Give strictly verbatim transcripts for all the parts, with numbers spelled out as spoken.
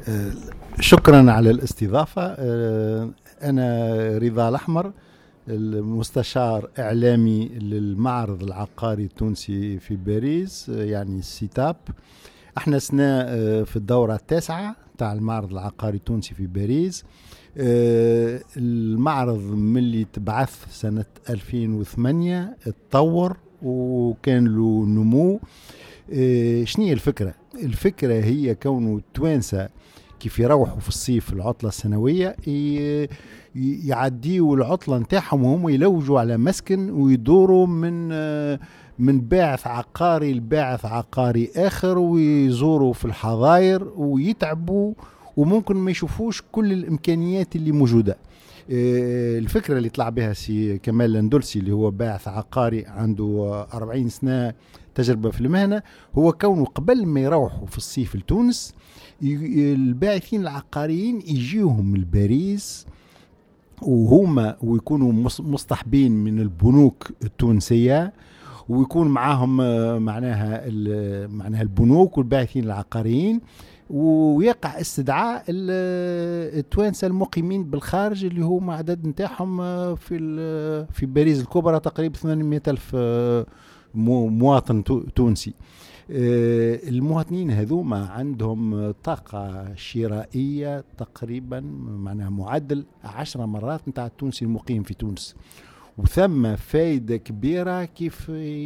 آه، شكرا على الاستضافة. آه، أنا رضا الأحمر، المستشار إعلامي للمعرض العقاري التونسي في باريس، آه، يعني السيتاب. احنا سنا آه، في الدورة التاسعة تاع المعرض العقاري التونسي في باريس. آه، المعرض من اللي تبعث سنة ألفين وثمانية اتطور وكان له نمو. آه، شنية الفكرة؟ الفكرة هي كونه التوانسة كيف يروحوا في الصيف العطلة السنوية ي- ي- يعديوا العطلة نتاعهم وهم يلوجوا على مسكن ويدوروا من آه، من باعث عقاري لباعث عقاري آخر، ويزوروا في الحظاير ويتعبوا وممكن ما يشوفوش كل الإمكانيات اللي موجودة. آه، الفكرة اللي طلع بها سي كمال الاندلسي اللي هو باعث عقاري عنده آه، أربعين سنة تجربة في المهنة، هو كونه قبل ما يروحوا في الصيف لتونس ي- الباعثين العقاريين يجيهم لباريس وهما ويكونوا مص- مصطحبين من البنوك التونسية، ويكون معاهم آه، معناها ال- معناها البنوك والباعثين العقاريين، ويقع استدعاء ال- التوانسه المقيمين بالخارج اللي هما عدد نتاعهم آه، في ال- في باريس الكبرى تقريبا ثمانمائة ألف آه، مو- مواطن تو- تونسي. آه، المواطنين هذوما عندهم طاقة شرائية تقريبا معناها معدل عشر مرات نتاع التونسي المقيم في تونس، وثم فايدة كبيرة كيف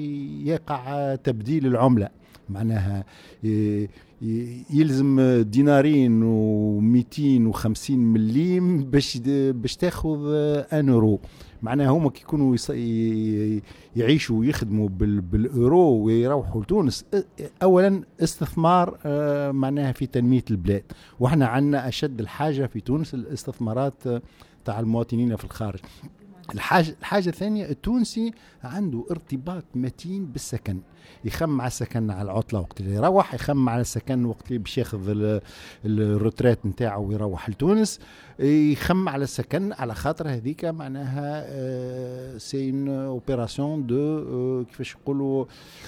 يقع تبديل العملة. معناها ي- ي- يلزم دينارين ومئتين وخمسين مليم باش باش تاخذ ان اورو. معناها هما كي يكونوا يص- ي- يعيشوا ويخدموا بال- بالاورو ويروحوا لتونس، اولا استثمار آه، معناها في تنمية البلاد، واحنا عندنا اشد الحاجة في تونس الاستثمارات آه، تاع المواطنين في الخارج. الحاجة, الحاجة الثانية، التونسي عنده ارتباط متين بالسكن، يخم على السكن على العطلة وقت اللي يروح، يخم على السكن وقت اللي باش ياخذ ال- الروترات نتاعو ويروح لتونس، يخم على السكن على خاطر هذيك معناها سي ان اوبيراسيون دو كيفاش نقولوا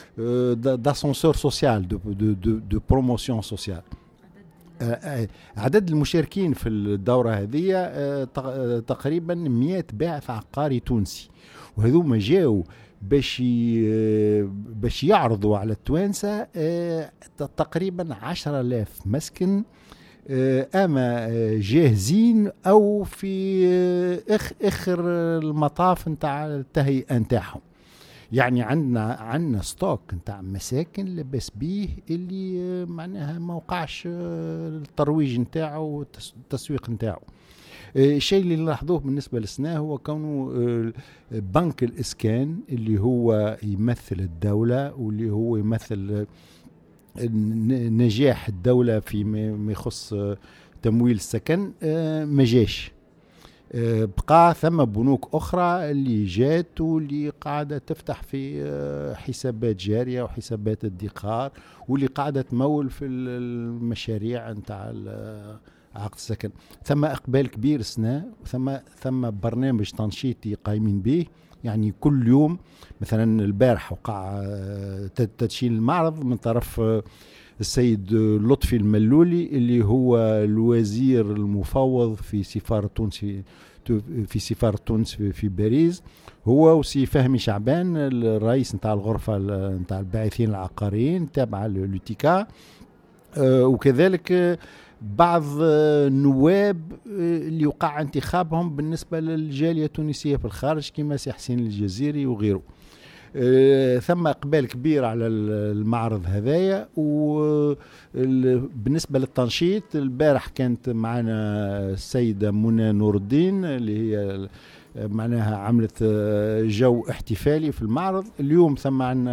داسونسور سوسيال، دو دو دو, دو بروموسيون سوسيال. آه، آه، عدد المشاركين في الدورة هذه آه، تق- آه، تقريبا مئة باعث عقاري تونسي، وهذوما جاوا باش ي- آه، باش يعرضوا على التوانسة آه، ت- تقريبا عشرة آلاف مسكن، آه، اما آه، جاهزين او في آه، اخ اخر المطاف نتاع التهيئة نتاعهم. يعني عندنا عندنا ستوك نتاع مساكن لباس بيه اللي آه، معناها ما وقعش آه، الترويج نتاعو والتسويق نتاعو. آه، الشيء اللي نلاحظوه بالنسبة للسنة هو كونه آه، بنك الإسكان اللي هو يمثل الدولة واللي هو يمثل آه، ن- نجاح الدولة في ما ما يخص آه، تمويل السكن، آه، ما جاش. آه، بقى ثم بنوك أخرى اللي جات واللي قاعدة تفتح في آه، حسابات جارية وحسابات ادخار، واللي قاعدة تمول في ال- المشاريع نتاع ال- عقد السكن. ثم إقبال كبير السنة، ثم ثم برنامج تنشيطي قايمين به، يعني كل يوم. مثلا البارح وقع آه، ت- تدشين المعرض من طرف آه، السيد لطفي الملولي اللي هو الوزير المفوض في سفارة تونس في في سفارة تونس في, في باريس، هو وسي فهمي شعبان الرئيس نتاع الغرفة نتاع الباعثين العقاريين تابعة للوتيكا، آه، وكذلك آه، بعض آه، النواب آه، اللي وقع انتخابهم بالنسبة للجالية التونسية في الخارج كما سي حسين الجزيري وغيره. آه، ثم اقبال كبير على المعرض هذايا. وبالنسبه للتنشيط، البارح كانت معنا السيده منى نور الدين اللي هي معناها عملت آه، جو احتفالي في المعرض. اليوم ثم عنا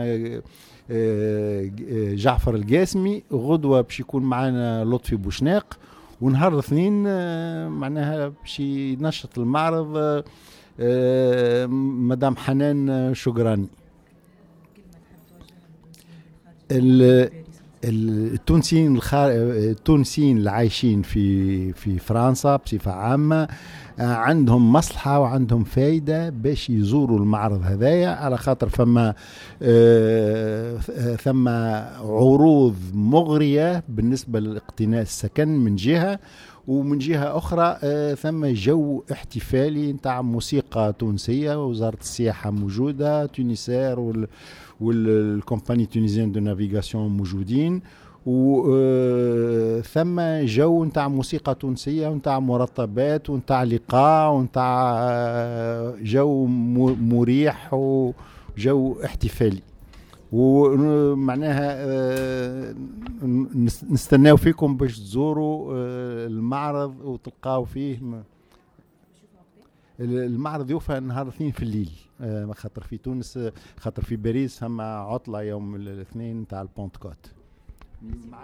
آه، جعفر القاسمي، غدوه باش يكون معنا لطفي بوشناق، ونهار الاثنين آه، معناها باش ينشط المعرض آه، آه، مدام حنان شقراني. ال- التونسيين الخار... التونسيين اللي عايشين في في فرنسا بصفة عامة عندهم مصلحة وعندهم فايدة باش يزوروا المعرض هذايا، على خاطر فما آه ثم عروض مغرية بالنسبة للاقتناء السكن من جهة، ومن جهة أخرى آه ثم جو احتفالي نتاع موسيقى تونسية، وزارة السياحة موجودة، تونسير وال والكومباني تونيزيان دو نافيغاسيون موجودين، وثم جو نتاع موسيقى تونسية ونتاع مرتبات ونتاع لقاء ونتاع جو مريح وجو احتفالي. ومعناها نستناو فيكم باش تزوروا المعرض وتلقاو فيه. المعرض يوفى نهار الاثنين في الليل، خاطر في تونس خاطر في باريس هم عطلة يوم الاثنين تاع البونتكوت.